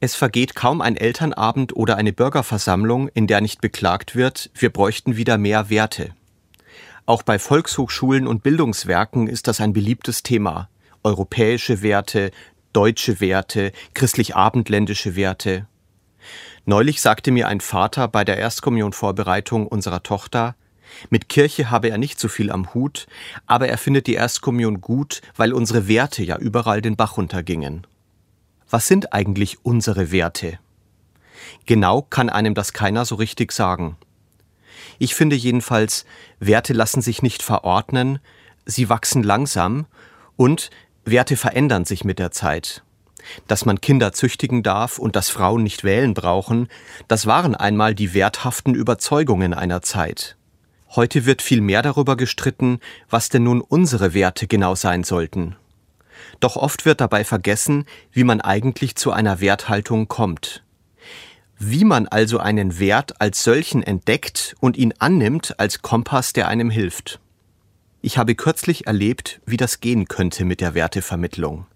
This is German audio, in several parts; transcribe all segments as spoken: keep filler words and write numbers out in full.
Es vergeht kaum ein Elternabend oder eine Bürgerversammlung, in der nicht beklagt wird, wir bräuchten wieder mehr Werte. Auch bei Volkshochschulen und Bildungswerken ist das ein beliebtes Thema. Europäische Werte, deutsche Werte, christlich-abendländische Werte. Neulich sagte mir ein Vater bei der Erstkommunionvorbereitung unserer Tochter, mit Kirche habe er nicht so viel am Hut, aber er findet die Erstkommunion gut, weil unsere Werte ja überall den Bach runtergingen. Was sind eigentlich unsere Werte? Genau kann einem das keiner so richtig sagen. Ich finde jedenfalls, Werte lassen sich nicht verordnen, sie wachsen langsam und Werte verändern sich mit der Zeit. Dass man Kinder züchtigen darf und dass Frauen nicht wählen brauchen, das waren einmal die werthaften Überzeugungen einer Zeit. Heute wird viel mehr darüber gestritten, was denn nun unsere Werte genau sein sollten. Doch oft wird dabei vergessen, wie man eigentlich zu einer Werthaltung kommt. Wie man also einen Wert als solchen entdeckt und ihn annimmt als Kompass, der einem hilft. Ich habe kürzlich erlebt, wie das gehen könnte mit der Wertevermittlung.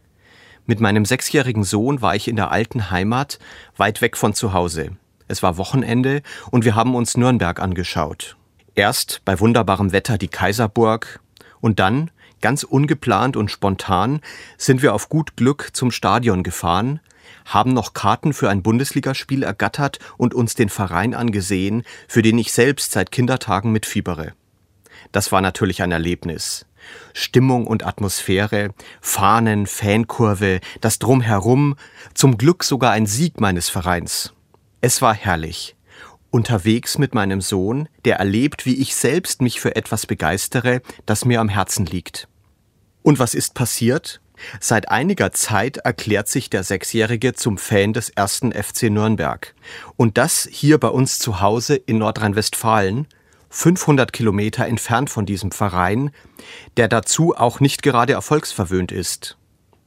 Mit meinem sechsjährigen Sohn war ich in der alten Heimat, weit weg von zu Hause. Es war Wochenende und wir haben uns Nürnberg angeschaut. Erst bei wunderbarem Wetter die Kaiserburg und dann, ganz ungeplant und spontan, sind wir auf gut Glück zum Stadion gefahren, haben noch Karten für ein Bundesligaspiel ergattert und uns den Verein angesehen, für den ich selbst seit Kindertagen mitfiebere. Das war natürlich ein Erlebnis. Stimmung und Atmosphäre, Fahnen, Fankurve, das Drumherum, zum Glück sogar ein Sieg meines Vereins. Es war herrlich. Unterwegs mit meinem Sohn, der erlebt, wie ich selbst mich für etwas begeistere, das mir am Herzen liegt. Und was ist passiert? Seit einiger Zeit erklärt sich der Sechsjährige zum Fan des ersten F C Nürnberg. Und das hier bei uns zu Hause in Nordrhein-Westfalen, fünfhundert Kilometer entfernt von diesem Verein, der dazu auch nicht gerade erfolgsverwöhnt ist.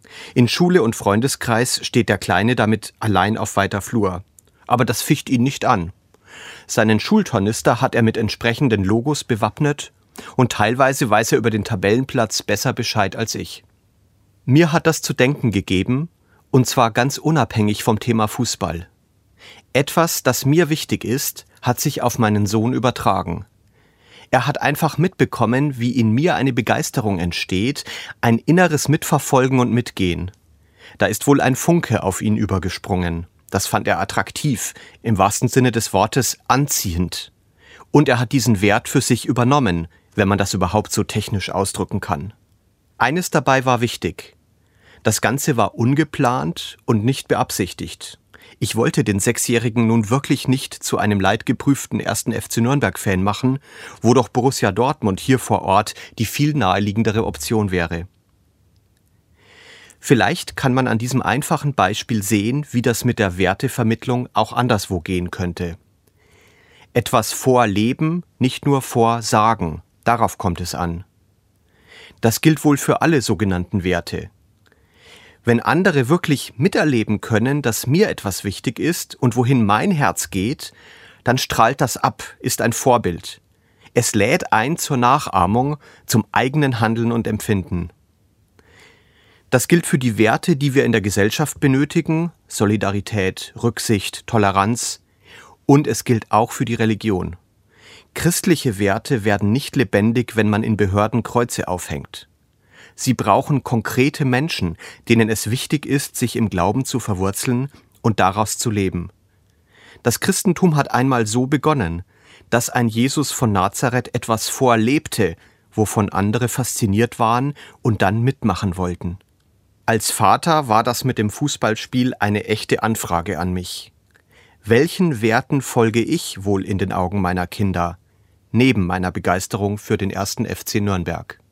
In Schule und Freundeskreis steht der Kleine damit allein auf weiter Flur. Aber das ficht ihn nicht an. Seinen Schultornister hat er mit entsprechenden Logos bewappnet und teilweise weiß er über den Tabellenplatz besser Bescheid als ich. Mir hat das zu denken gegeben, und zwar ganz unabhängig vom Thema Fußball. Etwas, das mir wichtig ist, hat sich auf meinen Sohn übertragen. Er hat einfach mitbekommen, wie in mir eine Begeisterung entsteht, ein inneres Mitverfolgen und Mitgehen. Da ist wohl ein Funke auf ihn übergesprungen. Das fand er attraktiv, im wahrsten Sinne des Wortes anziehend. Und er hat diesen Wert für sich übernommen, wenn man das überhaupt so technisch ausdrücken kann. Eines dabei war wichtig. Das Ganze war ungeplant und nicht beabsichtigt. Ich wollte den Sechsjährigen nun wirklich nicht zu einem leidgeprüften ersten F C Nürnberg-Fan machen, wo doch Borussia Dortmund hier vor Ort die viel naheliegendere Option wäre. Vielleicht kann man an diesem einfachen Beispiel sehen, wie das mit der Wertevermittlung auch anderswo gehen könnte. Etwas vorleben, nicht nur vorsagen, darauf kommt es an. Das gilt wohl für alle sogenannten Werte. Wenn andere wirklich miterleben können, dass mir etwas wichtig ist und wohin mein Herz geht, dann strahlt das ab, ist ein Vorbild. Es lädt ein zur Nachahmung, zum eigenen Handeln und Empfinden. Das gilt für die Werte, die wir in der Gesellschaft benötigen, Solidarität, Rücksicht, Toleranz, und es gilt auch für die Religion. Christliche Werte werden nicht lebendig, wenn man in Behörden Kreuze aufhängt. Sie brauchen konkrete Menschen, denen es wichtig ist, sich im Glauben zu verwurzeln und daraus zu leben. Das Christentum hat einmal so begonnen, dass ein Jesus von Nazareth etwas vorlebte, wovon andere fasziniert waren und dann mitmachen wollten. Als Vater war das mit dem Fußballspiel eine echte Anfrage an mich. Welchen Werten folge ich wohl in den Augen meiner Kinder, neben meiner Begeisterung für den ersten F C Nürnberg?